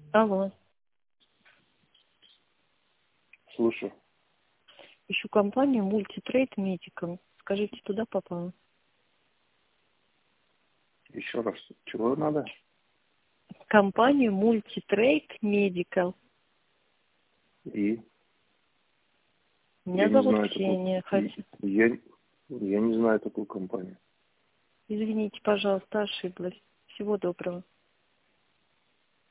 Алло. Слушаю. Ищу компанию Multitrade Medical. Скажите, туда попала? Еще раз. Чего надо? Компанию Multitrade Medical. И? Меня Я не зовут знаю Ксения. такую. Я не знаю такую компанию. Извините, пожалуйста, ошиблась. Всего доброго.